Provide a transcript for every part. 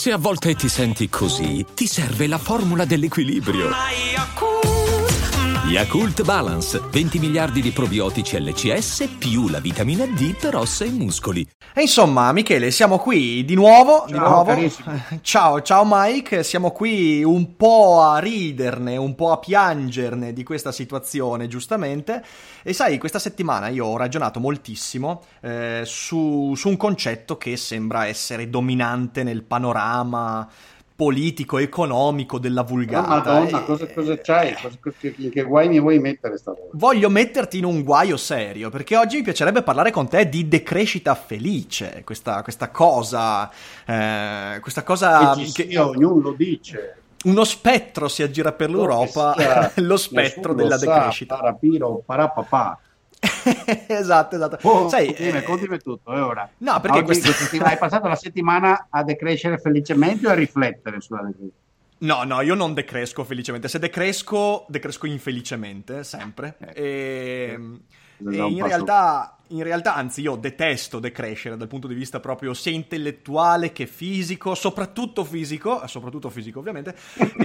Se a volte ti senti così, ti serve la formula dell'equilibrio. Yakult Balance, 20 miliardi di probiotici LCS più la vitamina D per ossa e muscoli. E insomma, Michele, siamo qui di nuovo. Carissimo. Ciao Mike, siamo qui un po' a riderne, un po' a piangerne di questa situazione, giustamente. E sai, questa settimana io ho ragionato moltissimo su un concetto che sembra essere dominante nel panorama politico, economico della vulgata. Madonna, cosa c'hai? Che guai mi vuoi mettere stavolta? Voglio metterti in un guaio serio, perché oggi mi piacerebbe parlare con te di decrescita felice, questa cosa che ognuno lo dice. Uno spettro si aggira per l'Europa, lo spettro della decrescita. Parapiro, parapapà. Esatto. Sai, continui tutto, ora. No, perché hai passato la settimana a decrescere felicemente o a riflettere sulla decrescita? No, io non decresco felicemente. Se decresco infelicemente, sempre. E in realtà, anzi, io detesto decrescere dal punto di vista proprio sia intellettuale che fisico, soprattutto fisico ovviamente.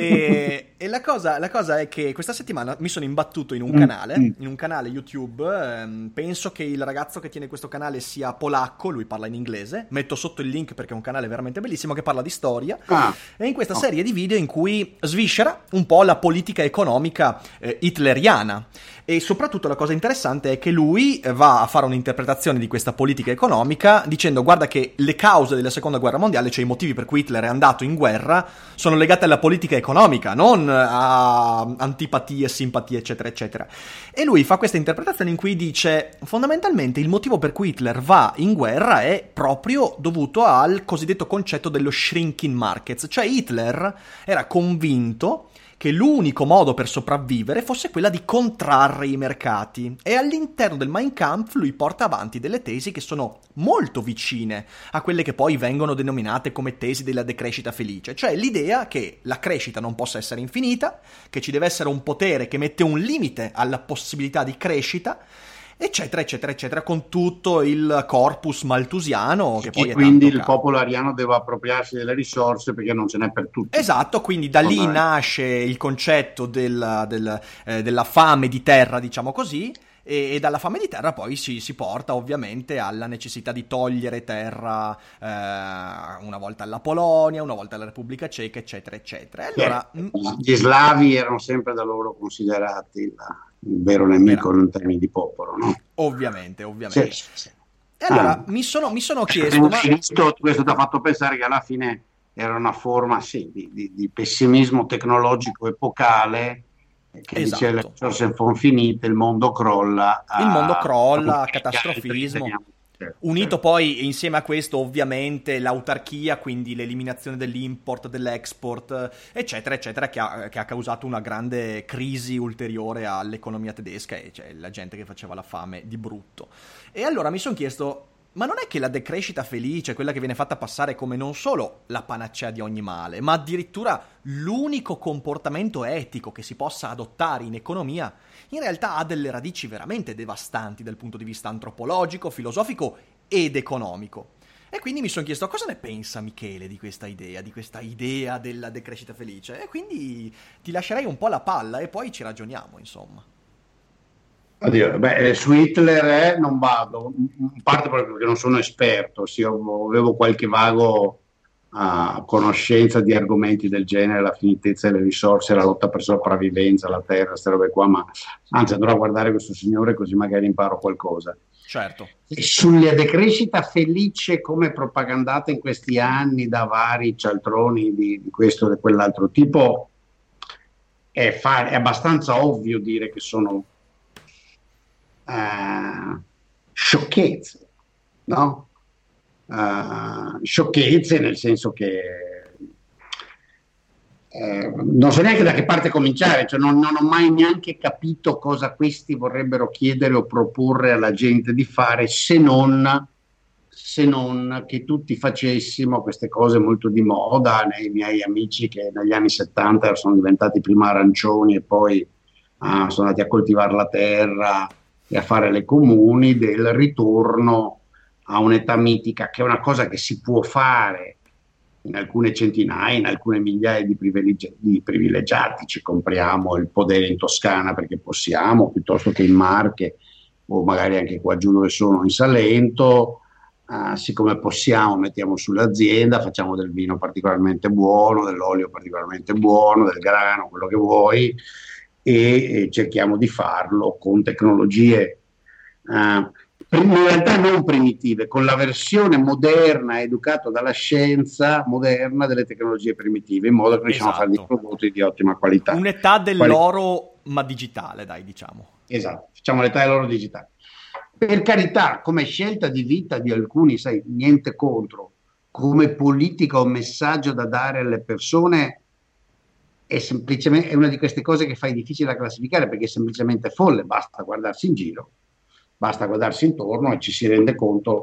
E la cosa è che questa settimana mi sono imbattuto in un canale YouTube. Penso che il ragazzo che tiene questo canale sia polacco, lui parla in inglese. Metto sotto il link perché è un canale veramente bellissimo che parla di storia. E in questa serie di video in cui sviscera un po' la politica economica hitleriana. E soprattutto la cosa interessante è che lui va a fare un'interpretazione di questa politica economica dicendo: guarda che le cause della seconda guerra mondiale, cioè i motivi per cui Hitler è andato in guerra, sono legate alla politica economica, non a antipatie, simpatie, eccetera eccetera. E lui fa questa interpretazione in cui dice: fondamentalmente il motivo per cui Hitler va in guerra è proprio dovuto al cosiddetto concetto dello shrinking markets, cioè Hitler era convinto che l'unico modo per sopravvivere fosse quella di contrarre i mercati, e all'interno del Mein Kampf lui porta avanti delle tesi che sono molto vicine a quelle che poi vengono denominate come tesi della decrescita felice, cioè l'idea che la crescita non possa essere infinita, che ci deve essere un potere che mette un limite alla possibilità di crescita, eccetera eccetera eccetera, con tutto il corpus malthusiano che poi è quindi tanto il popolo ariano deve appropriarsi delle risorse perché non ce n'è per tutti. Esatto, quindi da lì nasce il concetto della fame di terra, diciamo così, e dalla fame di terra poi si porta ovviamente alla necessità di togliere terra una volta alla Polonia, una volta alla Repubblica Ceca, eccetera eccetera. E allora, gli slavi erano sempre da loro considerati il vero nemico in termini di popolo, no? Ovviamente. Sì. E allora mi sono chiesto, questo ti ha fatto pensare che alla fine era una forma di pessimismo tecnologico epocale, che dice le risorse sono finite, il mondo crolla, catastrofismo. Unito poi insieme a questo ovviamente l'autarchia, quindi l'eliminazione dell'import, dell'export, eccetera eccetera, che ha causato una grande crisi ulteriore all'economia tedesca, e cioè la gente che faceva la fame di brutto. E allora mi sono chiesto: ma non è che la decrescita felice, quella che viene fatta passare come non solo la panacea di ogni male, ma addirittura l'unico comportamento etico che si possa adottare in economia, in realtà ha delle radici veramente devastanti dal punto di vista antropologico, filosofico ed economico? E quindi mi sono chiesto: cosa ne pensa Michele di questa idea della decrescita felice? E quindi ti lascerei un po' la palla e poi ci ragioniamo, insomma. Oddio, su Hitler non vado, in parte proprio perché non sono esperto, avevo qualche vago conoscenza di argomenti del genere, la finitezza delle risorse, la lotta per sopravvivenza, la terra, queste robe qua, ma anzi andrò a guardare questo signore così magari imparo qualcosa. Certo. E sulla decrescita felice come propagandata in questi anni da vari cialtroni di questo e di quell'altro tipo, è abbastanza ovvio dire che sono sciocchezze, no? Sciocchezze nel senso che non so neanche da che parte cominciare, cioè non ho mai neanche capito cosa questi vorrebbero chiedere o proporre alla gente di fare, se non che tutti facessimo queste cose molto di moda nei miei amici che negli anni 70 sono diventati prima arancioni e poi sono andati a coltivare la terra e a fare le comuni, del ritorno a un'età mitica, che è una cosa che si può fare in alcune centinaia, in alcune migliaia di privilegiati ci compriamo il podere in Toscana perché possiamo, piuttosto che in Marche o magari anche qua giù dove sono in Salento. Siccome possiamo, mettiamo sull'azienda, facciamo del vino particolarmente buono, dell'olio particolarmente buono, del grano, quello che vuoi, e cerchiamo di farlo con tecnologie in realtà non primitive, con la versione moderna, educato dalla scienza moderna delle tecnologie primitive, in modo che riusciamo a fare dei prodotti di ottima qualità. Un'età dell'oro, ma digitale, dai, diciamo. Esatto, facciamo l'età dell'oro digitale. Per carità, come scelta di vita di alcuni, sai, niente contro, come politica o messaggio da dare alle persone è semplicemente è una di queste cose che fai difficile da classificare perché è semplicemente folle, basta guardarsi in giro, basta guardarsi intorno e ci si rende conto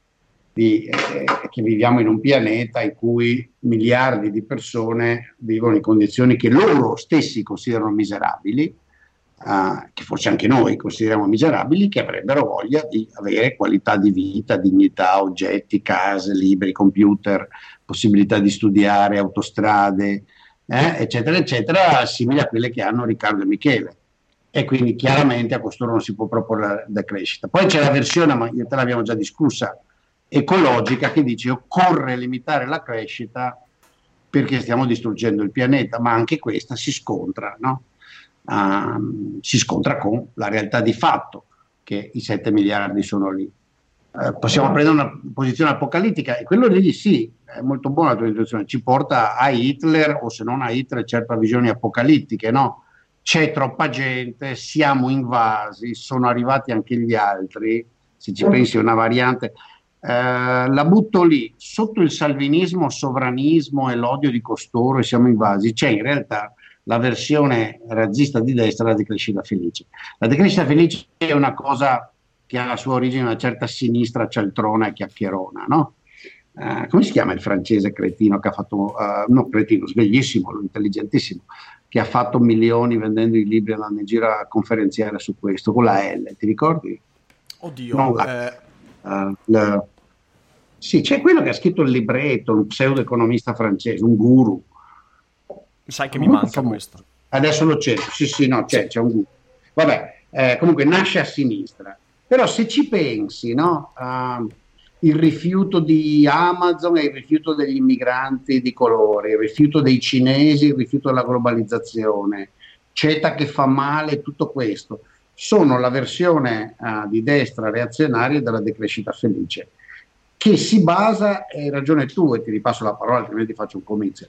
che viviamo in un pianeta in cui miliardi di persone vivono in condizioni che loro stessi considerano miserabili, che forse anche noi consideriamo miserabili, che avrebbero voglia di avere qualità di vita, dignità, oggetti, case, libri, computer, possibilità di studiare, autostrade, eccetera, eccetera, simili a quelle che hanno Riccardo e Michele. E quindi chiaramente a costoro non si può proporre la decrescita. Poi c'è la versione, ma io te l'abbiamo già discussa, ecologica, che dice occorre limitare la crescita perché stiamo distruggendo il pianeta, ma anche questa si scontra, no? Si scontra con la realtà di fatto che i 7 miliardi sono lì. Possiamo prendere una posizione apocalittica e quello lì sì, è molto buona la tua introduzione, ci porta a Hitler o se non a Hitler certo a visioni apocalittiche, no? C'è troppa gente, siamo invasi, sono arrivati anche gli altri, se ci pensi è una variante. La butto lì, sotto il salvinismo, sovranismo e l'odio di costoro e siamo invasi, c'è in realtà la versione razzista di destra, la decrescita felice. La decrescita felice è una cosa che ha la sua origine in una certa sinistra cialtrona e chiacchierona, no? Come si chiama il francese cretino che ha fatto, no cretino, sveglissimo, intelligentissimo, che ha fatto milioni vendendo i libri andando in giro a conferenziare su questo, con la L, ti ricordi? Oddio, sì, c'è quello che ha scritto il libretto, un pseudo-economista francese, un guru. Sai che mi manca questo. Adesso lo c'è, sì, no, c'è un guru. Vabbè, comunque nasce a sinistra. Però se ci pensi, no, il rifiuto di Amazon e il rifiuto degli immigranti di colore, il rifiuto dei cinesi, il rifiuto della globalizzazione, CETA che fa male, tutto questo, sono la versione di destra reazionaria della decrescita felice, che si basa, hai ragione tu, e ti ripasso la parola, altrimenti faccio un comizio,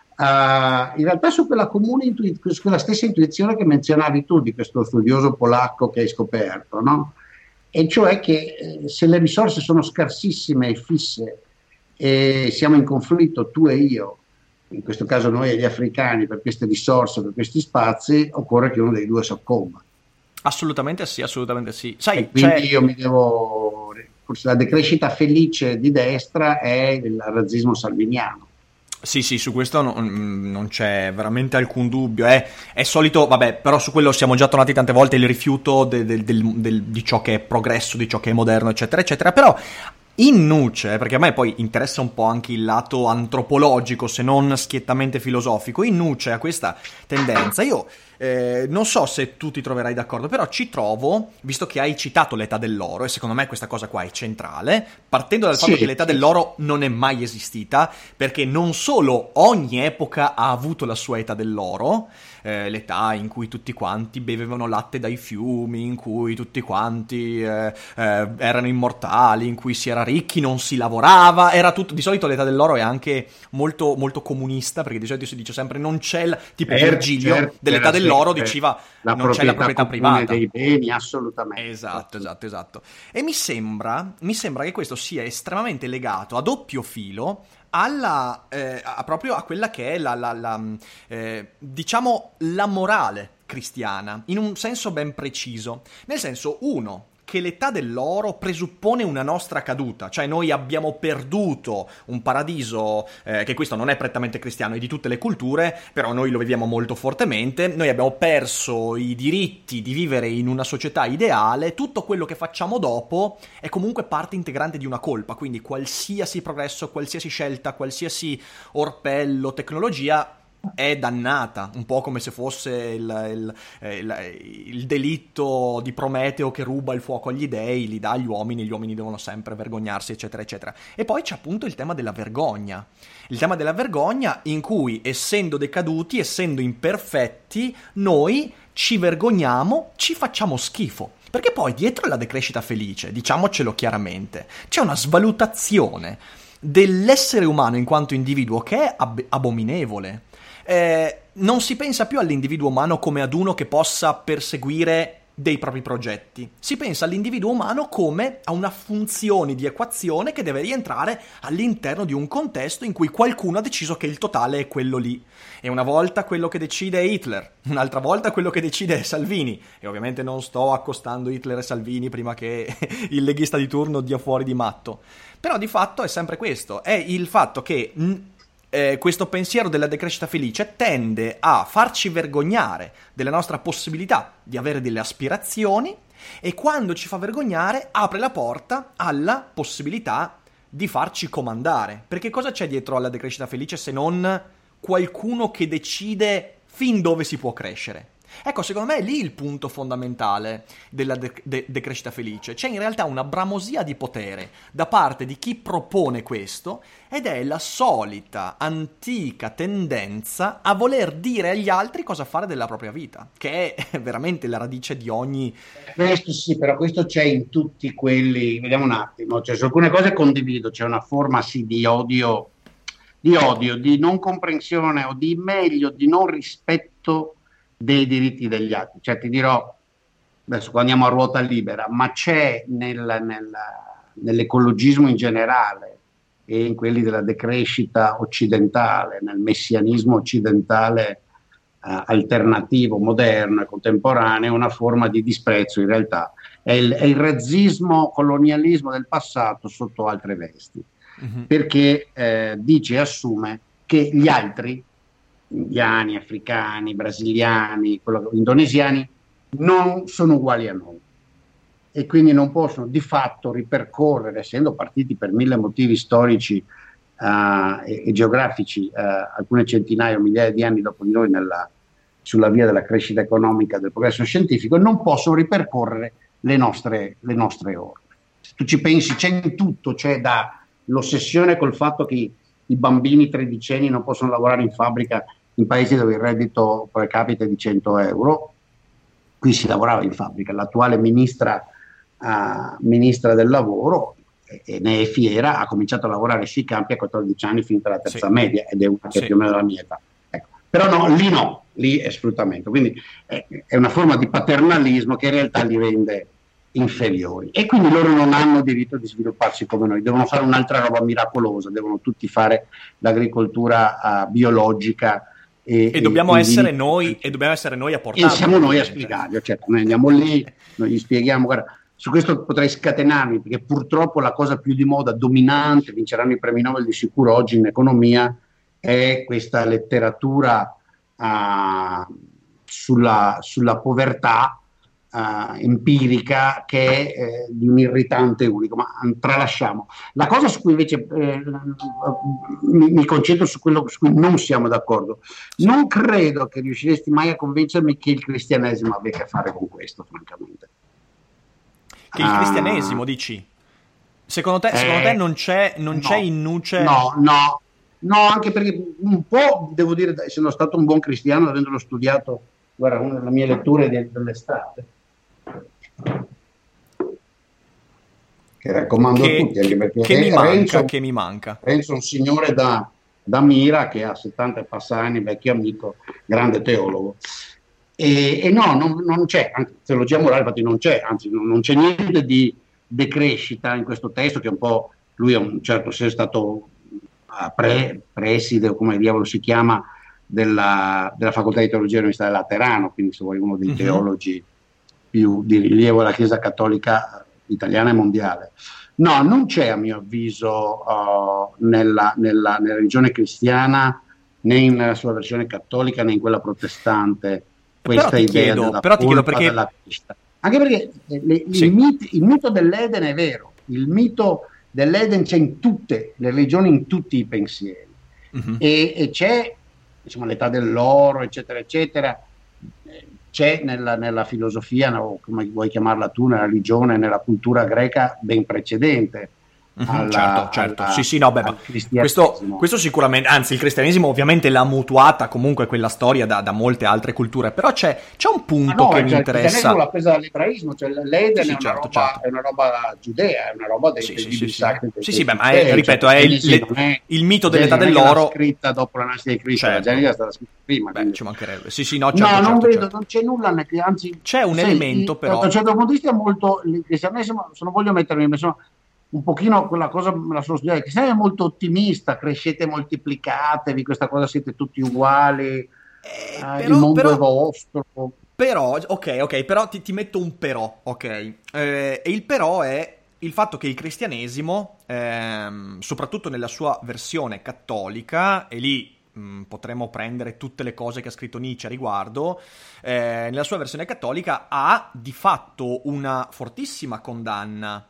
in realtà su quella su quella stessa intuizione che menzionavi tu di questo studioso polacco che hai scoperto, no? E cioè che se le risorse sono scarsissime e fisse e siamo in conflitto tu e io, in questo caso noi e gli africani, per queste risorse, per questi spazi, occorre che uno dei due soccomba. Assolutamente sì, assolutamente sì. Sai, e quindi io mi devo... Forse la decrescita felice di destra è il razzismo salviniano. Sì, su questo non c'è veramente alcun dubbio. È solito, vabbè, però su quello siamo già tornati tante volte, il rifiuto di ciò che è progresso, di ciò che è moderno, eccetera, eccetera. Però in nuce, perché a me poi interessa un po' anche il lato antropologico, se non schiettamente filosofico, in nuce a questa tendenza, io non so se tu ti troverai d'accordo, però ci trovo, visto che hai citato l'età dell'oro, e secondo me questa cosa qua è centrale, partendo dal fatto che l'età dell'oro non è mai esistita, perché non solo ogni epoca ha avuto la sua età dell'oro, l'età in cui tutti quanti bevevano latte dai fiumi, in cui tutti quanti erano immortali, in cui si era ricchi, non si lavorava, era tutto. Di solito l'età dell'oro è anche molto, molto comunista, perché di solito si dice sempre non c'è tipo Virgilio dell'età dell'oro diceva non c'è la proprietà privata dei beni, assolutamente. Esatto. E mi sembra che questo sia estremamente legato a doppio filo proprio a quella che è diciamo la morale cristiana, in un senso ben preciso. Nel senso, uno, che l'età dell'oro presuppone una nostra caduta, cioè noi abbiamo perduto un paradiso, che questo non è prettamente cristiano, è di tutte le culture, però noi lo viviamo molto fortemente, noi abbiamo perso i diritti di vivere in una società ideale, tutto quello che facciamo dopo è comunque parte integrante di una colpa, quindi qualsiasi progresso, qualsiasi scelta, qualsiasi orpello, tecnologia è dannata, un po' come se fosse il delitto di Prometeo che ruba il fuoco agli dei, li dà agli uomini, gli uomini devono sempre vergognarsi, eccetera, eccetera. E poi c'è appunto il tema della vergogna. Il tema della vergogna in cui, essendo decaduti, essendo imperfetti, noi ci vergogniamo, ci facciamo schifo. Perché poi dietro alla decrescita felice, diciamocelo chiaramente, c'è una svalutazione dell'essere umano in quanto individuo che è abominevole. Non si pensa più all'individuo umano come ad uno che possa perseguire dei propri progetti. Si pensa all'individuo umano come a una funzione di equazione che deve rientrare all'interno di un contesto in cui qualcuno ha deciso che il totale è quello lì. E una volta quello che decide è Hitler, un'altra volta quello che decide è Salvini. E ovviamente non sto accostando Hitler e Salvini prima che il leghista di turno dia fuori di matto. Però di fatto è sempre questo, è il fatto che questo pensiero della decrescita felice tende a farci vergognare della nostra possibilità di avere delle aspirazioni, e quando ci fa vergognare apre la porta alla possibilità di farci comandare. Perché cosa c'è dietro alla decrescita felice se non qualcuno che decide fin dove si può crescere? Ecco, secondo me è lì il punto fondamentale della decrescita felice. C'è in realtà una bramosia di potere da parte di chi propone questo, ed è la solita antica tendenza a voler dire agli altri cosa fare della propria vita, che è veramente la radice di ogni... Questo sì, però questo c'è in tutti quelli, vediamo un attimo, cioè, su alcune cose condivido, c'è una forma sì di odio, di non comprensione o di meglio, di non rispetto dei diritti degli altri. Cioè ti dirò, adesso qua andiamo a ruota libera, ma c'è nell'ecologismo in generale e in quelli della decrescita occidentale, nel messianismo occidentale alternativo, moderno e contemporaneo, una forma di disprezzo in realtà. È il razzismo, colonialismo del passato sotto altre vesti, perché dice e assume che gli altri, indiani, africani, brasiliani, indonesiani, non sono uguali a noi e quindi non possono di fatto ripercorrere, essendo partiti per mille motivi storici e geografici alcune centinaia o migliaia di anni dopo di noi sulla via della crescita economica, del progresso scientifico, non possono ripercorrere le nostre orme. Se tu ci pensi, c'è in tutto, c'è dall'ossessione col fatto che i bambini tredicenni non possono lavorare in fabbrica in paesi dove il reddito per capita è di 100 euro. Qui si lavorava in fabbrica. L'attuale ministra del lavoro, e ne è fiera, ha cominciato a lavorare sui campi a 14 anni, finita la terza media, ed è una che più o meno della mia età. Ecco. Però no, lì è sfruttamento. Quindi è una forma di paternalismo che in realtà li rende inferiori, e quindi loro non hanno diritto di svilupparsi come noi, devono fare un'altra roba miracolosa, devono tutti fare l'agricoltura biologica e dobbiamo essere noi a portarlo, e siamo noi a spiegarlo. Certo, noi andiamo lì, noi gli spieghiamo, guarda, su questo potrei scatenarmi, perché purtroppo la cosa più di moda, dominante, vinceranno i premi Nobel di sicuro oggi in economia, è questa letteratura sulla povertà empirica, che è di un irritante unico, ma tralasciamo. La cosa su cui invece mi concentro su quello su cui non siamo d'accordo. Non credo che riusciresti mai a convincermi che il cristianesimo abbia a che fare con questo, francamente. Che il cristianesimo, dici? Secondo te non c'è in nuce? No, anche perché un po', devo dire, essendo stato un buon cristiano, avendolo studiato, guarda, una delle mie letture dell'estate, che raccomando a tutti, anche perché che mi manca. Renzo, un signore da Mira, che ha 70 e passa anni, vecchio amico, grande teologo, e no, non c'è, anche teologia morale infatti non c'è, anzi non c'è niente di decrescita in questo testo, che un po', lui a un certo senso è stato preside, o come diavolo si chiama, della facoltà di teologia dell'Università del Laterano, quindi se vuoi uno dei teologi più di rilievo della Chiesa cattolica italiana e mondiale. No, non c'è a mio avviso nella religione cristiana, né nella sua versione cattolica né in quella protestante, questa idea della colpa perché... della Cristo. Anche perché il mito dell'Eden è vero, il mito dell'Eden c'è in tutte le religioni, in tutti i pensieri, e c'è, diciamo, l'età dell'oro, eccetera, eccetera, c'è nella filosofia, o come vuoi chiamarla tu, nella religione, nella cultura greca ben precedente. Certo. Questo sicuramente, anzi il cristianesimo ovviamente l'ha mutuata comunque quella storia da molte altre culture, però c'è un punto che mi interessa. Il cristianesimo l'ha presa dall'ebraismo, cioè l'Eden è una roba giudea, è una roba dei libri sacri. Ma ripeto, è il mito dell'età dell'oro scritta dopo la nascita di Cristo, la Genesi è stata scritta prima. Ci mancherebbe. Non vedo, non c'è nulla, anzi c'è un elemento però. Da un certo punto di vista molto il cristianesimo, se non voglio mettermi un pochino quella cosa me la sono studiata, che sei molto ottimista, crescete, moltiplicatevi, questa cosa, siete tutti uguali, il mondo è vostro. Però, ok, però ti metto un però, ok? E il però è il fatto che il cristianesimo, soprattutto nella sua versione cattolica, e lì potremmo prendere tutte le cose che ha scritto Nietzsche a riguardo, nella sua versione cattolica ha di fatto una fortissima condanna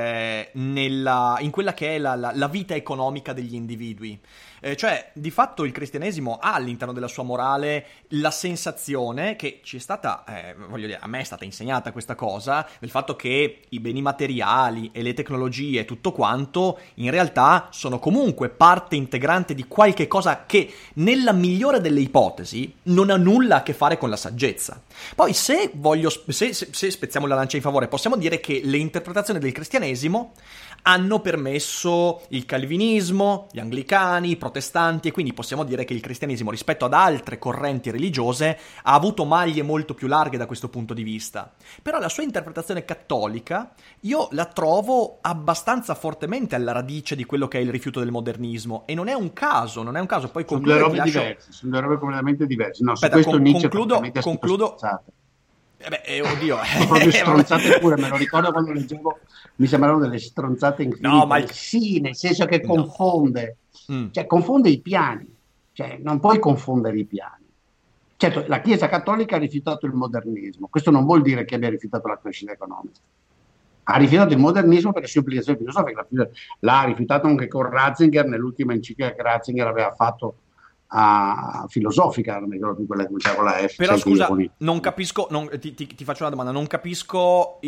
in quella che è la vita economica degli individui. Cioè, di fatto il cristianesimo ha all'interno della sua morale la sensazione che ci è stata, voglio dire, a me è stata insegnata questa cosa, del fatto che i beni materiali e le tecnologie e tutto quanto in realtà sono comunque parte integrante di qualche cosa che nella migliore delle ipotesi non ha nulla a che fare con la saggezza. Poi se spezziamo la lancia in favore, possiamo dire che le interpretazioni del cristianesimo hanno permesso il calvinismo, gli anglicani, i protestanti, e quindi possiamo dire che il cristianesimo rispetto ad altre correnti religiose ha avuto maglie molto più larghe da questo punto di vista. Però la sua interpretazione cattolica io la trovo abbastanza fortemente alla radice di quello che è il rifiuto del modernismo, e non è un caso, poi sono due robe diverse, sono due robe completamente diverse. No, aspetta, su questo Nietzsche concludo. Oddio. Proprio stronzate pure, me lo ricordo quando leggevo, mi sembravano delle stronzate infinite. No, ma sì, nel senso che confonde, cioè confonde i piani, cioè non puoi confondere i piani. Certo, la Chiesa Cattolica ha rifiutato il modernismo, questo non vuol dire che abbia rifiutato la crescita economica. Ha rifiutato il modernismo per le sue implicazioni filosofiche, l'ha rifiutato anche con Ratzinger nell'ultima enciclica che Ratzinger aveva fatto filosofica, non mi ricordo più quella che cominciava con la F. Però scusa, non capisco, ti faccio una domanda, non capisco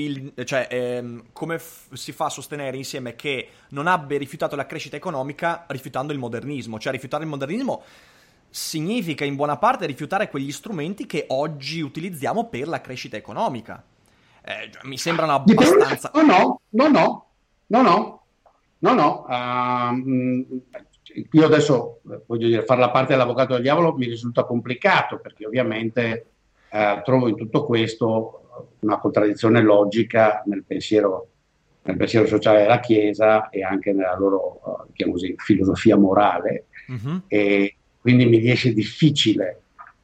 come si fa a sostenere insieme che non abbia rifiutato la crescita economica rifiutando il modernismo. Cioè, rifiutare il modernismo significa in buona parte rifiutare quegli strumenti che oggi utilizziamo per la crescita economica. Mi sembrano abbastanza... No. Io adesso, voglio dire, fare la parte dell'avvocato del diavolo mi risulta complicato, perché ovviamente trovo in tutto questo una contraddizione logica nel pensiero sociale della Chiesa e anche nella loro, diciamo così, filosofia morale, e quindi mi riesce difficile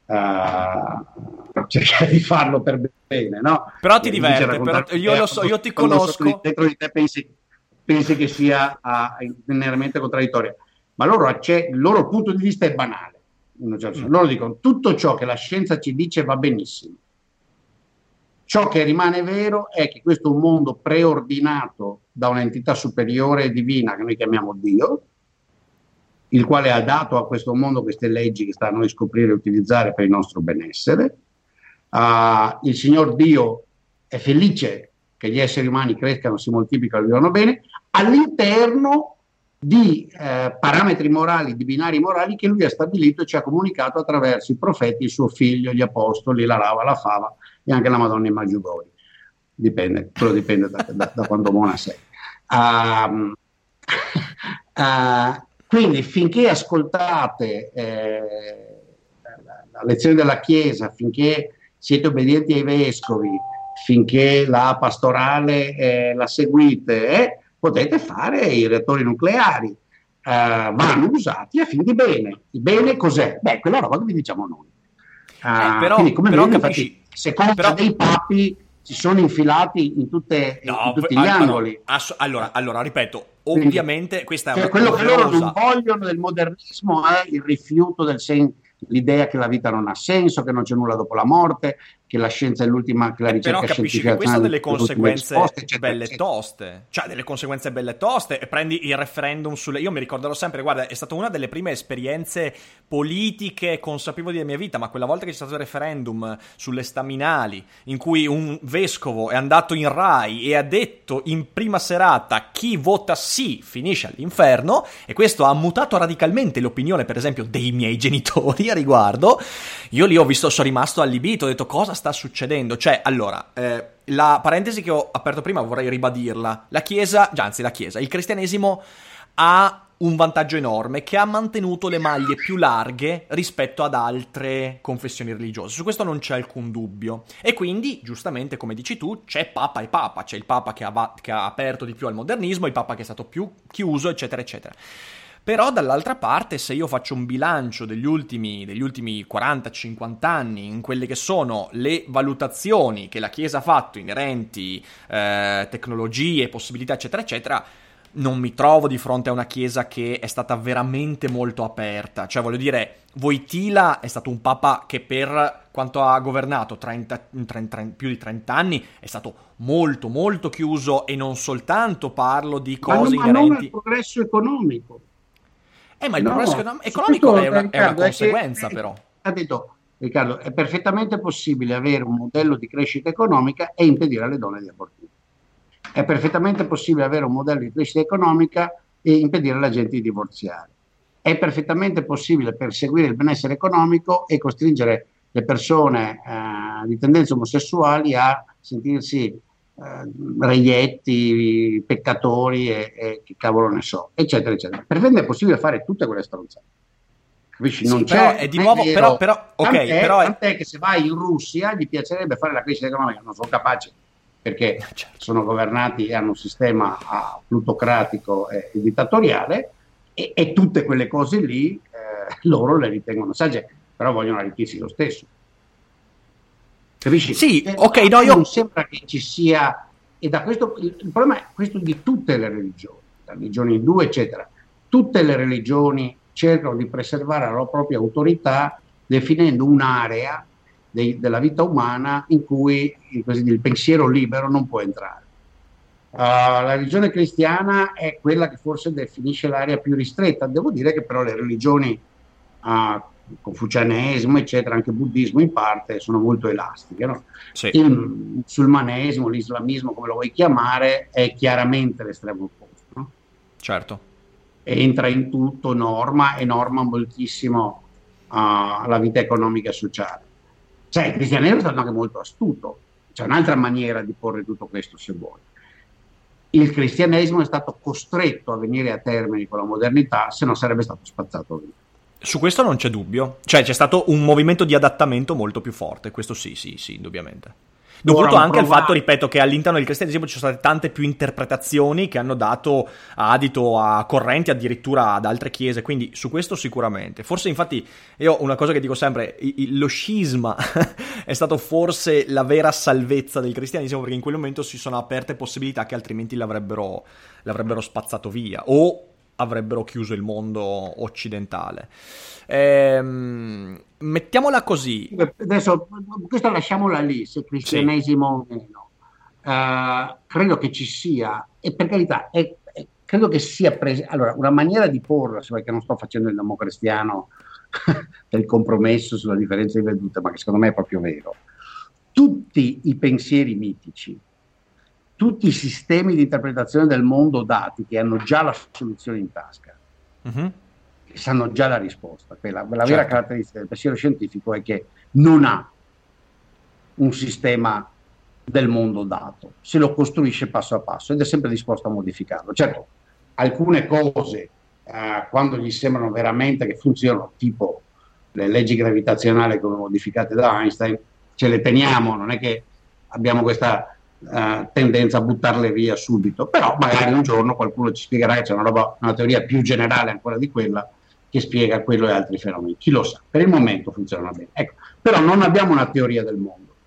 cercare di farlo per bene, no? Però ti diverte, io lo so, io ti conosco. Dentro di te pensi che sia inermente contraddittoria. Ma il loro punto di vista è banale. Loro dicono tutto ciò che la scienza ci dice va benissimo. Ciò che rimane vero è che questo è un mondo preordinato da un'entità superiore e divina che noi chiamiamo Dio, il quale ha dato a questo mondo queste leggi che sta a noi scoprire e utilizzare per il nostro benessere. Il Signor Dio è felice che gli esseri umani crescano, si moltiplicano e vivano bene all'interno di parametri morali, di binari morali che lui ha stabilito e ci ha comunicato attraverso i profeti, il suo figlio, gli apostoli, la rava, la fava e anche la Madonna e i Maggiugori. Dipende da quando mona sei. Quindi finché ascoltate la lezione della Chiesa, finché siete obbedienti ai vescovi, finché la pastorale la seguite, potete fare i reattori nucleari, vanno usati a fini di bene. Il bene cos'è? Beh, quella roba che vi diciamo noi. Però quindi come però vedi, capisci, infatti, secondo dei papi si sono infilati in tutti gli angoli. Allora, ripeto, ovviamente questa è una quello che loro non vogliono del modernismo è il rifiuto l'idea che la vita non ha senso, che non c'è nulla dopo la morte, che la scienza è l'ultima, che la ricerca però capisci scientifica che questo ha delle conseguenze eccetera, belle toste, cioè delle conseguenze belle toste. E prendi il referendum io mi ricorderò sempre, guarda, è stata una delle prime esperienze politiche consapevoli della mia vita, ma quella volta che c'è stato il referendum sulle staminali, in cui un vescovo è andato in Rai e ha detto in prima serata: chi vota sì finisce all'inferno, e questo ha mutato radicalmente l'opinione, per esempio, dei miei genitori a riguardo. Io lì sono rimasto allibito, ho detto: cosa sta succedendo? Cioè, allora, la parentesi che ho aperto prima vorrei ribadirla. Il cristianesimo ha un vantaggio enorme, che ha mantenuto le maglie più larghe rispetto ad altre confessioni religiose. Su questo non c'è alcun dubbio. E quindi, giustamente, come dici tu, c'è papa e papa. C'è il papa che ha aperto di più al modernismo, il papa che è stato più chiuso, eccetera, eccetera. Però dall'altra parte, se io faccio un bilancio degli ultimi 40-50 anni in quelle che sono le valutazioni che la Chiesa ha fatto inerenti tecnologie, possibilità, eccetera, eccetera, non mi trovo di fronte a una Chiesa che è stata veramente molto aperta. Cioè, voglio dire, Wojtyla è stato un papa che per quanto ha governato più di 30 anni è stato molto molto chiuso, e non soltanto parlo di cose inerenti... Ma non al progresso economico. Ma il progresso economico è una conseguenza, però. Ha detto Riccardo, è perfettamente possibile avere un modello di crescita economica e impedire alle donne di abortire. È perfettamente possibile avere un modello di crescita economica e impedire alla gente di divorziare. È perfettamente possibile perseguire il benessere economico e costringere le persone di tendenze omosessuali a sentirsi reietti, peccatori e che cavolo ne so, eccetera, eccetera. Perfettamente è possibile fare tutte quelle stronzate. Capisci? Non c'è, però è di nuovo, tant'è che se vai in Russia gli piacerebbe fare la crescita economica, non sono capaci, perché sono governati e hanno un sistema plutocratico e dittatoriale, e tutte quelle cose lì loro le ritengono sagge, però vogliono arricchirsi lo stesso. Capisci? Sì, ok, no, io... Non sembra che ci sia... E da questo, il problema è questo di tutte le religioni indù, eccetera. Tutte le religioni cercano di preservare la loro propria autorità, definendo un'area della vita umana in cui il pensiero libero non può entrare. La religione cristiana è quella che forse definisce l'area più ristretta. Devo dire che però le religioni confucianesimo, eccetera, anche buddismo in parte, sono molto elastiche, no? Sì. Il musulmanesimo, l'islamismo, come lo vuoi chiamare, è chiaramente l'estremo opposto, no? Certo. Entra in tutto, norma moltissimo la vita economica e sociale. Cioè, il cristianesimo è stato anche molto astuto. C'è un'altra maniera di porre tutto questo, se vuoi. Il cristianesimo è stato costretto a venire a termini con la modernità, se no sarebbe stato spazzato via. Su questo non c'è dubbio, cioè c'è stato un movimento di adattamento molto più forte, questo sì, indubbiamente. Dovuto anche al fatto, ripeto, che all'interno del cristianesimo ci sono state tante più interpretazioni che hanno dato adito a correnti, addirittura ad altre chiese, quindi su questo sicuramente. Forse, infatti, io una cosa che dico sempre, lo scisma è stato forse la vera salvezza del cristianesimo, perché in quel momento si sono aperte possibilità che altrimenti l'avrebbero spazzato via, o avrebbero chiuso il mondo occidentale. Mettiamola così. Adesso questo lasciamola lì, se cristianesimo o meno. Credo che ci sia, e per carità, credo che sia allora, una maniera di porla, perché non sto facendo il democristiano del compromesso sulla differenza di vedute, ma che secondo me è proprio vero. Tutti i pensieri mitici, tutti i sistemi di interpretazione del mondo dati, che hanno già la soluzione in tasca, che sanno già la risposta. La vera caratteristica del pensiero scientifico è che non ha un sistema del mondo dato, se lo costruisce passo a passo ed è sempre disposto a modificarlo. Certo, alcune cose, quando gli sembrano veramente che funzionano, tipo le leggi gravitazionali come modificate da Einstein, ce le teniamo, non è che abbiamo questa tendenza a buttarle via subito, però magari un giorno qualcuno ci spiegherà che c'è una teoria più generale ancora di quella che spiega quello e altri fenomeni, chi lo sa. Per il momento funzionano bene, ecco. Però non abbiamo una teoria del mondo,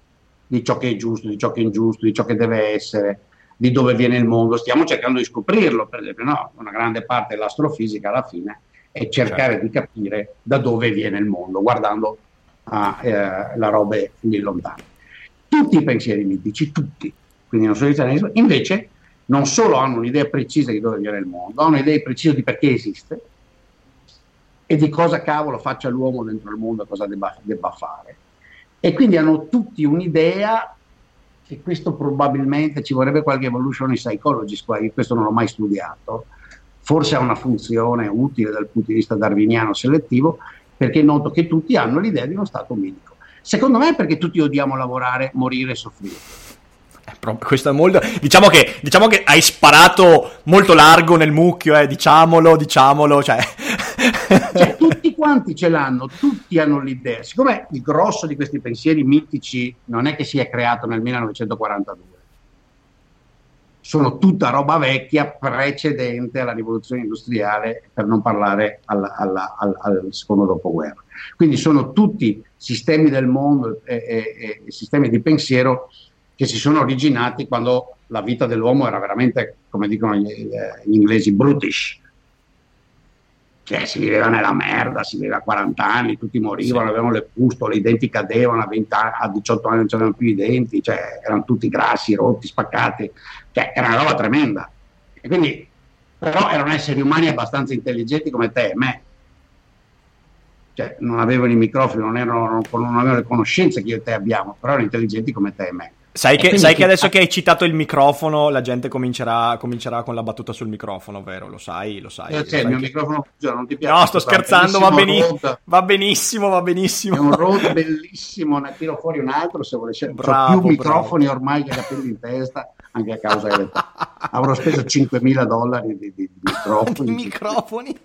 di ciò che è giusto, di ciò che è ingiusto, di ciò che deve essere, di dove viene il mondo. Stiamo cercando di scoprirlo, per esempio, no? Una grande parte dell'astrofisica alla fine è cercare di capire da dove viene il mondo, guardando la roba lì lontana. Tutti i pensieri mitici, tutti, quindi non solo il cristianesimo, invece non solo hanno un'idea precisa di dove viene il mondo, hanno un'idea precisa di perché esiste e di cosa cavolo faccia l'uomo dentro il mondo e cosa debba fare. E quindi hanno tutti un'idea, che questo probabilmente ci vorrebbe qualche evolutionary psychologist qua, io questo non l'ho mai studiato, forse ha una funzione utile dal punto di vista darwiniano selettivo, perché noto che tutti hanno l'idea di uno stato mitico. Secondo me è perché tutti odiamo lavorare, morire e soffrire. Questo è molto. Diciamo che hai sparato molto largo nel mucchio, diciamolo, cioè. Tutti quanti ce l'hanno, tutti hanno l'idea. Siccome il grosso di questi pensieri mitici non è che si è creato nel 1942, sono tutta roba vecchia precedente alla rivoluzione industriale, per non parlare al secondo dopoguerra. Quindi sono tutti sistemi del mondo e sistemi di pensiero che si sono originati quando la vita dell'uomo era veramente, come dicono gli inglesi, brutish. Cioè si viveva nella merda, si viveva a 40 anni, tutti morivano, avevano le pustole, i denti cadevano, a 18 anni non c'erano più i denti, cioè erano tutti grassi, rotti, spaccati, cioè era una roba tremenda. E quindi, però erano esseri umani abbastanza intelligenti come te e me. Cioè non avevano i microfoni, non avevano le conoscenze che io e te abbiamo, però erano intelligenti come te e me. Sai che adesso che hai citato il microfono, la gente comincerà con la battuta sul microfono, vero? Lo sai. Il mio microfono non ti piace? No, sto scherzando, va benissimo. È un Rode bellissimo, ne tiro fuori un altro se vuole scegliere. Ho più microfoni ormai che capelli in testa, anche a causa che avrò speso $5.000 di microfoni. Di microfoni?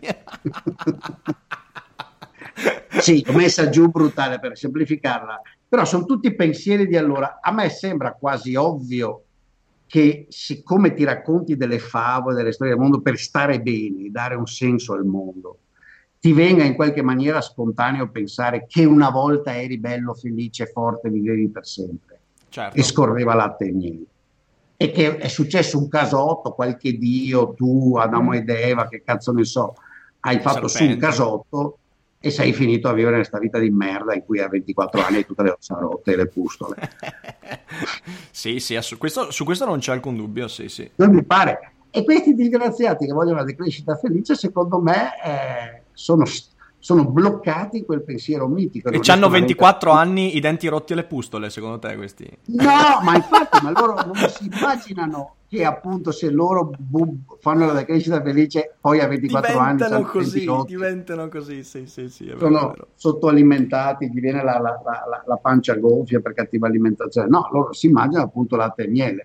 Sì, ho messa giù brutale per semplificarla. Però sono tutti pensieri di allora. A me sembra quasi ovvio che, siccome ti racconti delle favole, delle storie del mondo per stare bene, dare un senso al mondo, ti venga in qualche maniera spontaneo pensare che una volta eri bello, felice, forte, vivevi per sempre. Certo. E scorreva latte e miele. E che è successo un casotto, qualche dio, tu, Adamo ed Eva, che cazzo ne so, hai fatto su un casotto e sei finito a vivere questa vita di merda in cui a 24 anni hai tutte le ossa rotte e le pustole. Sì, su questo non c'è alcun dubbio, sì. Non mi pare. E questi disgraziati che vogliono la decrescita felice, secondo me, sono bloccati in quel pensiero mitico. E hanno 24 anni, i denti rotti e le pustole, secondo te questi? No, ma infatti, loro non si immaginano che appunto se loro fanno la decrescita felice poi a 24 anni diventano così, sì, sono sottoalimentati, gli viene la pancia gonfia per cattiva alimentazione. No, loro si mangiano appunto latte e miele,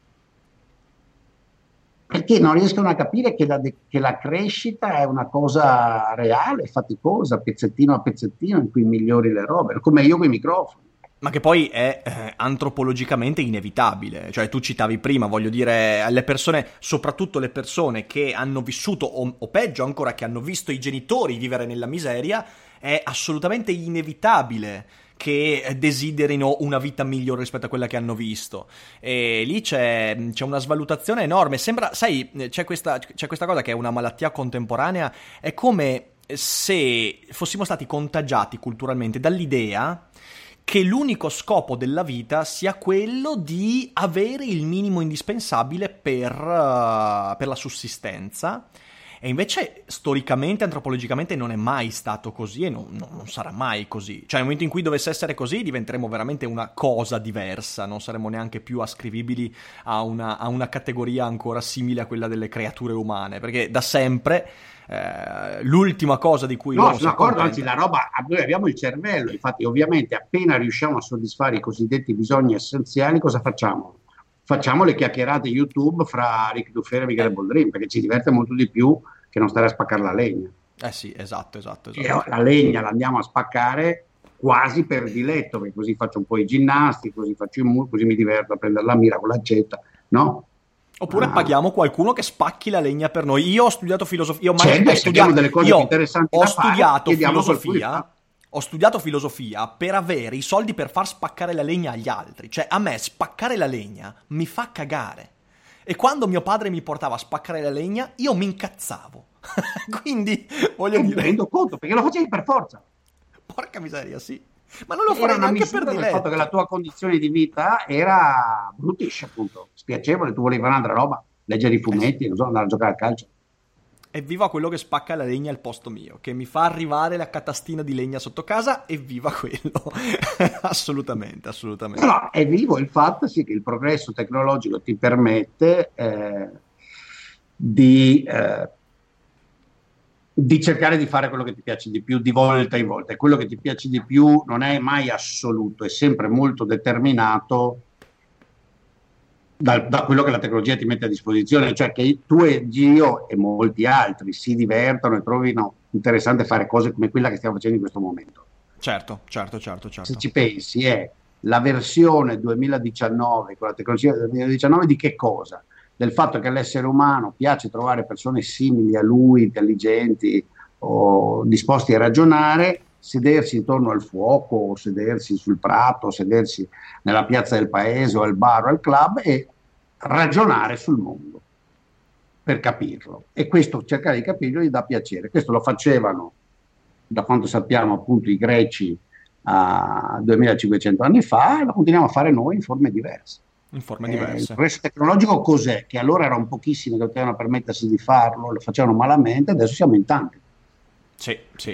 perché non riescono a capire che la crescita è una cosa reale, faticosa, pezzettino a pezzettino, in cui migliori le robe, come io con i microfoni. Ma che poi è antropologicamente inevitabile. Cioè tu citavi prima, voglio dire, le persone, soprattutto le persone che hanno vissuto, o peggio ancora, che hanno visto i genitori vivere nella miseria, è assolutamente inevitabile che desiderino una vita migliore rispetto a quella che hanno visto. E lì c'è una svalutazione enorme. Sembra, sai, c'è questa cosa che è una malattia contemporanea, è come se fossimo stati contagiati culturalmente dall'idea che l'unico scopo della vita sia quello di avere il minimo indispensabile per la sussistenza. E invece storicamente, antropologicamente non è mai stato così e non sarà mai così. Cioè nel momento in cui dovesse essere così diventeremo veramente una cosa diversa, non saremo neanche più ascrivibili a una categoria ancora simile a quella delle creature umane, perché da sempre l'ultima cosa di cui sono d'accordo, anzi la roba, noi abbiamo il cervello, infatti ovviamente appena riusciamo a soddisfare i cosiddetti bisogni essenziali, cosa facciamo? Facciamo le chiacchierate YouTube fra Rick Dufer e Michele Boldrin, perché ci diverte molto di più che non stare a spaccare la legna. Sì, esatto. E la legna la andiamo a spaccare quasi per diletto, perché così faccio un po' i ginnasti, così faccio così mi diverto a prendere la mira con l'accetta, no? Oppure paghiamo qualcuno che spacchi la legna per noi. Io ho studiato filosofia, delle cose più interessanti ho studiato filosofia. ho studiato filosofia per avere i soldi per far spaccare la legna agli altri. Cioè, a me spaccare la legna mi fa cagare. E quando mio padre mi portava a spaccare la legna, io mi incazzavo. Quindi, voglio dire... Mi rendo conto, perché lo facevi per forza. Porca miseria, sì. Ma non lo farei neanche per diletto. Il fatto che la tua condizione di vita era brutisce, appunto, spiacevole, tu volevi fare un'altra roba, leggere i fumetti, non so, andare a giocare a calcio. Evviva quello che spacca la legna al posto mio, che mi fa arrivare la catastina di legna sotto casa, evviva quello. Assolutamente, assolutamente. Però è vivo il fatto, sì, che il progresso tecnologico ti permette di cercare di fare quello che ti piace di più di volta in volta, e quello che ti piace di più non è mai assoluto, è sempre molto determinato da quello che la tecnologia ti mette a disposizione, cioè che tu e Gio e molti altri si divertono e trovino interessante fare cose come quella che stiamo facendo in questo momento. Certo. Se ci pensi, è la versione 2019 con la tecnologia del 2019 di che cosa? Del fatto che all'essere umano piace trovare persone simili a lui, intelligenti o disposti a ragionare, sedersi intorno al fuoco, o sedersi sul prato, o sedersi nella piazza del paese o al bar o al club e ragionare sul mondo per capirlo. E questo, cercare di capirlo, gli dà piacere. Questo lo facevano, da quanto sappiamo, appunto i greci a 2500 anni fa, e lo continuiamo a fare noi in forme diverse. In forme diverse. Il progresso tecnologico cos'è? Che allora erano pochissimi che potevano permettersi di farlo, lo facevano malamente, adesso siamo in tanti. Sì.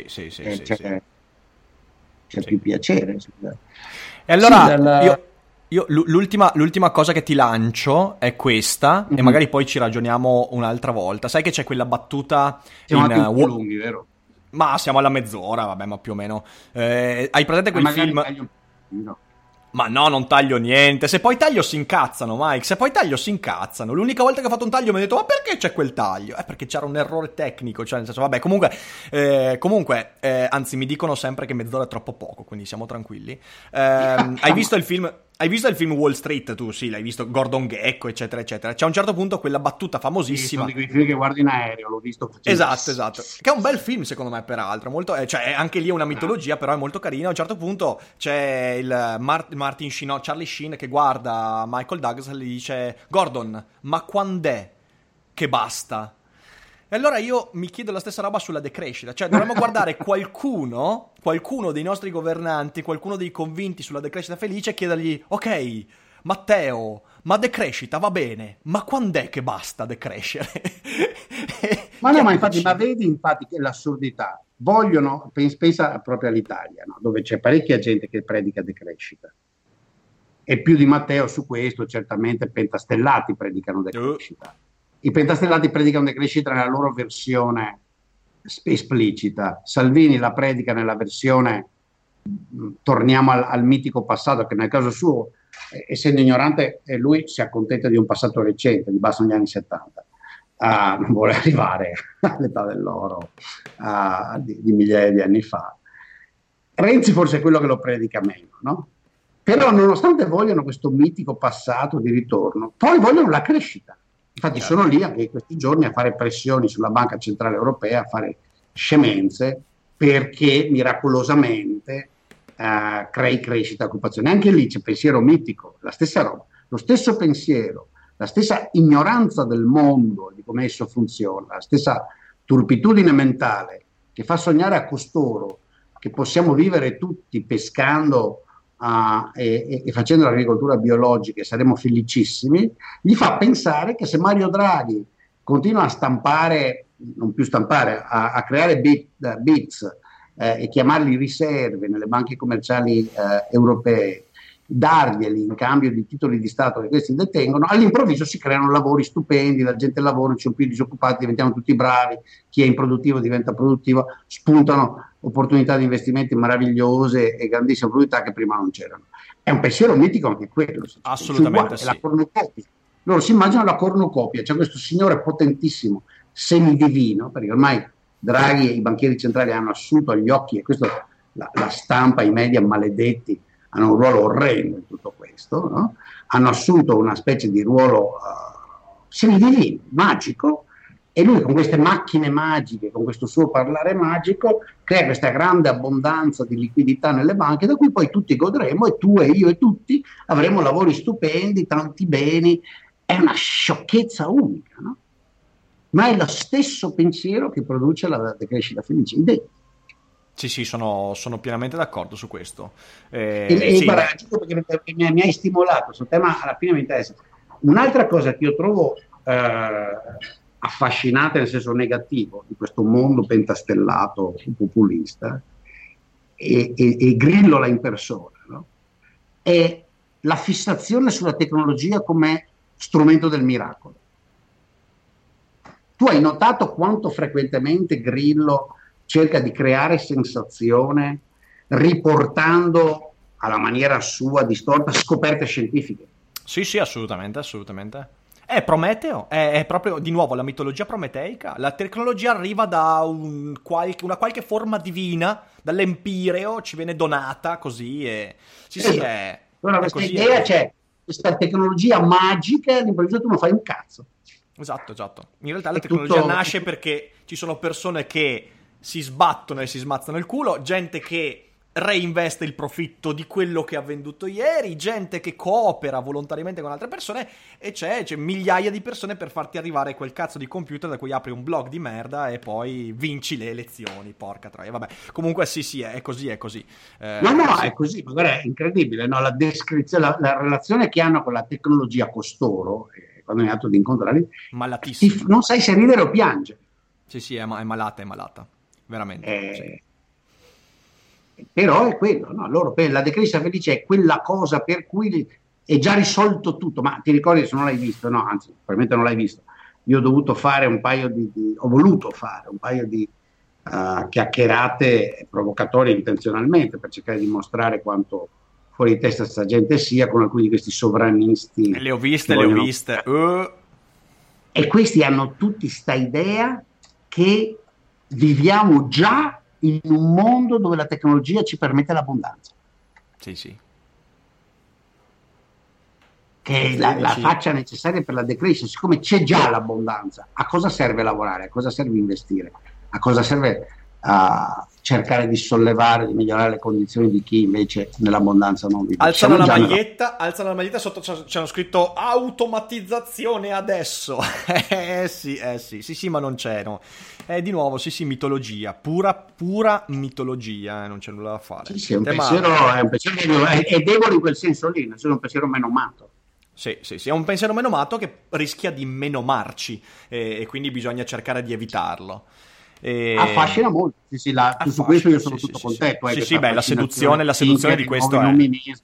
C'è più piacere. E allora io l'ultima cosa che ti lancio è questa, e magari poi ci ragioniamo un'altra volta. Sai che c'è quella battuta siamo in lunghi, vero? Ma siamo alla mezz'ora, vabbè, ma più o meno. Hai presente quel film? No. Ma no, non taglio niente. Se poi taglio si incazzano, Mike. Se poi taglio si incazzano. L'unica volta che ho fatto un taglio mi ho detto: ma perché c'è quel taglio? Perché c'era un errore tecnico. Cioè, nel senso, vabbè, comunque, anzi, mi dicono sempre che mezz'ora è troppo poco, quindi siamo tranquilli. Hai visto il film? Hai visto il film Wall Street? Tu sì, l'hai visto, Gordon Gekko, eccetera, eccetera. C'è a un certo punto quella battuta famosissima. Sì, sono di quei film che guardi in aereo, l'ho visto. Esatto. Che è un bel film, secondo me, peraltro. Molto, cioè, anche lì è una mitologia, però è molto carino. A un certo punto c'è il Martin Sheen, no, Charlie Sheen, che guarda Michael Douglas e gli dice: Gordon, ma quand'è che basta? E allora io mi chiedo la stessa roba sulla decrescita, cioè dovremmo guardare qualcuno dei nostri governanti, qualcuno dei convinti sulla decrescita felice e chiedergli: ok, Matteo, ma decrescita va bene, ma quand'è che basta decrescere? Ma no, ma vedi infatti che l'assurdità, vogliono, pensa proprio all'Italia, no? Dove c'è parecchia gente che predica decrescita, e più di Matteo su questo certamente pentastellati predicano decrescita. I pentastellati predicano decrescita nella loro versione esplicita, Salvini la predica nella versione torniamo al mitico passato, che nel caso suo, essendo ignorante, lui si accontenta di un passato recente, gli bastano gli anni 70, non vuole arrivare all'età dell'oro di migliaia di anni fa. Renzi forse è quello che lo predica meno, no? Però nonostante vogliono questo mitico passato di ritorno, poi vogliono la crescita. Infatti sono lì anche in questi giorni a fare pressioni sulla Banca Centrale Europea, a fare scemenze perché miracolosamente crei crescita e occupazione. Anche lì c'è pensiero mitico, la stessa roba, lo stesso pensiero, la stessa ignoranza del mondo, di come esso funziona, la stessa turpitudine mentale che fa sognare a costoro che possiamo vivere tutti pescando e facendo l'agricoltura biologica e saremo felicissimi, gli fa pensare che se Mario Draghi continua a stampare, non più stampare, a creare bits e chiamarli riserve nelle banche commerciali europee, darglieli in cambio di titoli di Stato che questi detengono, all'improvviso si creano lavori stupendi, la gente lavora, ci sono più disoccupati, diventiamo tutti bravi, chi è improduttivo diventa produttivo, spuntano opportunità di investimenti meravigliose e grandissime opportunità che prima non c'erano. È un pensiero mitico anche quello. Assolutamente sì. La cornucopia. Loro si immaginano la cornucopia, c'è questo signore potentissimo, semidivino, perché ormai Draghi e i banchieri centrali hanno assunto agli occhi, e questo la stampa, i media maledetti, hanno un ruolo orrendo in tutto questo, no? Hanno assunto una specie di ruolo semidivino, magico, E lui con queste macchine magiche, con questo suo parlare magico, crea questa grande abbondanza di liquidità nelle banche, da cui poi tutti godremo, e tu e io e tutti avremo lavori stupendi, tanti beni. È una sciocchezza unica, no? Ma è lo stesso pensiero che produce la decrescita felice. Sì, sono pienamente d'accordo su questo. Sì, guarda, perché mi hai stimolato, questo tema alla fine mi interessa. Un'altra cosa che io trovo affascinante nel senso negativo di questo mondo pentastellato populista, e Grillo in persona, no? È la fissazione sulla tecnologia come strumento del miracolo. Tu hai notato quanto frequentemente Grillo cerca di creare sensazione riportando alla maniera sua distorta scoperte scientifiche? Sì, assolutamente. È Prometeo, è proprio di nuovo la mitologia prometeica. La tecnologia arriva da una qualche forma divina, dall'Empireo, ci viene donata così. Allora, questa idea c'è, questa tecnologia magica, e all'improvviso tu non fai un cazzo. Esatto. In realtà la tecnologia nasce perché ci sono persone che si sbattono e si smazzano il culo, gente che reinveste il profitto di quello che ha venduto ieri, gente che coopera volontariamente con altre persone, e c'è migliaia di persone per farti arrivare quel cazzo di computer da cui apri un blog di merda e poi vinci le elezioni, porca troia. Vabbè, comunque sì, è così. No, sì. È così, magari è incredibile, no? La descrizione, la relazione che hanno con la tecnologia costoro, quando hai atto di incontrarli, malatissima. Non sai se ridere o piangere. Sì, è malata, veramente. Però è quello, no? Loro, la decrescita felice è quella cosa per cui è già risolto tutto. Ma ti ricordi, se non l'hai visto? No, anzi, probabilmente non l'hai visto. Io ho voluto fare un paio di chiacchierate provocatorie intenzionalmente, per cercare di mostrare quanto fuori di testa sta gente sia, con alcuni di questi sovranisti. Le ho viste. E questi hanno tutti sta idea che viviamo già in un mondo dove la tecnologia ci permette l'abbondanza. Sì. Che è la faccia necessaria per la decrescita. Siccome c'è già l'abbondanza, a cosa serve lavorare? A cosa serve investire? A cosa serve cercare di sollevare, di migliorare le condizioni di chi invece nell'abbondanza non vive? Alzano la maglietta, sotto c'hanno scritto automatizzazione adesso. Sì, ma non c'è, no. Di nuovo, sì, mitologia, pura mitologia, non c'è nulla da fare. Sì, è un pensiero è debole in quel senso lì, è un pensiero menomato. Sì, è un pensiero menomato che rischia di menomarci, e quindi bisogna cercare di evitarlo. Affascina molto, su questo io sono tutto con te. La seduzione di questo è...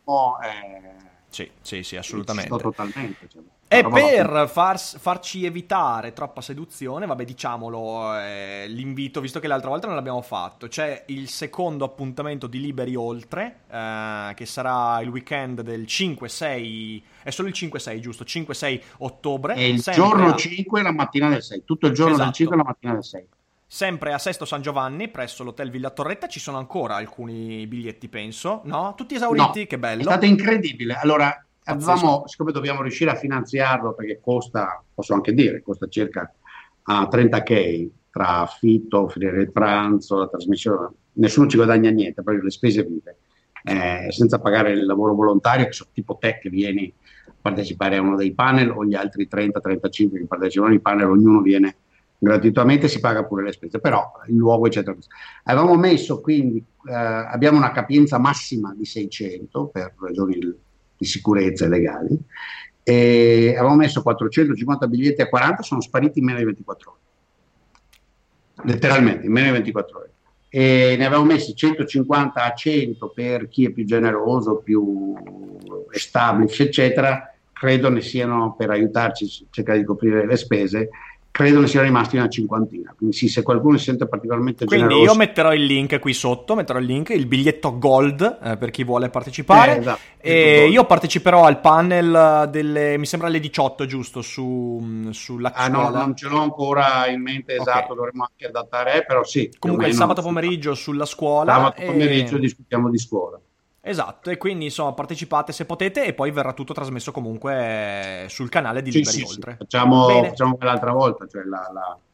Sì, assolutamente. Totalmente. E per farci evitare troppa seduzione, vabbè, diciamolo, l'invito, visto che l'altra volta non l'abbiamo fatto, c'è il secondo appuntamento di Liberi Oltre, che sarà il weekend del 5-6, è solo il 5-6, giusto? 5-6 ottobre. E il giorno 5 e la mattina del 6, tutto il giorno del 5 e la mattina del 6. Sempre a Sesto San Giovanni, presso l'hotel Villa Torretta. Ci sono ancora alcuni biglietti, penso. No? Tutti esauriti, no, che bello. È stato incredibile. Allora, siccome dobbiamo riuscire a finanziarlo, perché costa, posso anche dire, costa circa 30.000 tra affitto, finire il pranzo, la trasmissione. Nessuno ci guadagna niente, proprio le spese vive. Senza pagare il lavoro volontario, che sono tipo te che vieni a partecipare a uno dei panel, o gli altri 30-35 che partecipano ai panel, ognuno viene gratuitamente, si paga pure le spese, però il luogo eccetera. Avevamo messo quindi, abbiamo una capienza massima di 600 per ragioni di sicurezza e legali, e avevamo messo 450 biglietti a 40, sono spariti in meno di 24 ore, letteralmente in meno di 24 ore, e ne avevamo messi 150 a 100 per chi è più generoso, più established eccetera. Credo ne siano, per aiutarci a cercare di coprire le spese, credo ne siano rimasti una cinquantina. Quindi sì, se qualcuno si sente particolarmente generoso... Quindi io metterò il link qui sotto, il biglietto gold per chi vuole partecipare. Esatto, e io parteciperò al panel mi sembra alle 18, giusto? Sulla no, non ce l'ho ancora in mente esatto, dovremmo anche adattare, però sì. Comunque il sabato pomeriggio sulla scuola. Sabato pomeriggio discutiamo di scuola. Esatto, e quindi insomma partecipate se potete, e poi verrà tutto trasmesso comunque sul canale di Liberi Oltre. Facciamo come l'altra volta, cioè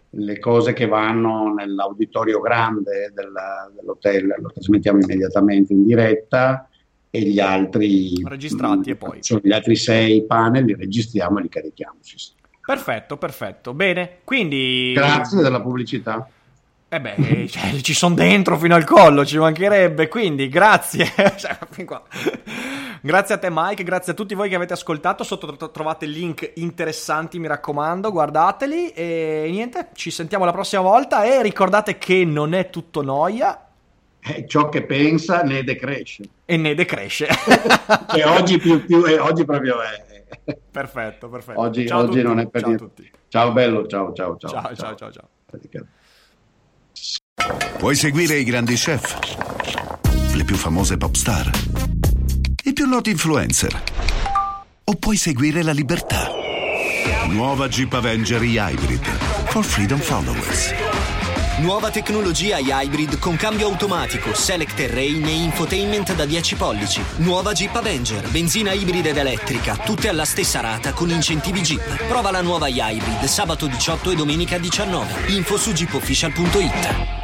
le cose che vanno nell'auditorio grande dell'hotel lo trasmettiamo immediatamente in diretta, e gli altri registrati, e poi gli altri 6 panel li registriamo e li carichiamo. Sì. Perfetto, bene, quindi grazie della pubblicità. Cioè, ci sono dentro fino al collo, ci mancherebbe, quindi grazie. Fin qua. Grazie a te Mike, grazie a tutti voi che avete ascoltato. Sotto trovate link interessanti, mi raccomando, guardateli. E niente, ci sentiamo la prossima volta, e ricordate che non è tutto noia. Ciò che pensa ne decresce. E ne decresce. E oggi oggi proprio è. Perfetto. Oggi Ciao non è per ciao niente. A tutti. Ciao bello, ciao. Ciao. Puoi seguire i grandi chef, le più famose pop star, i più noti influencer, o puoi seguire la libertà. Nuova Jeep Avenger Hybrid for Freedom Followers. Nuova tecnologia Hybrid con cambio automatico, Select Terrain e infotainment da 10 pollici. Nuova Jeep Avenger, benzina ibrida ed elettrica, tutte alla stessa rata con incentivi Jeep. Prova la nuova Hybrid sabato 18 e domenica 19. Info su jeepofficial.it.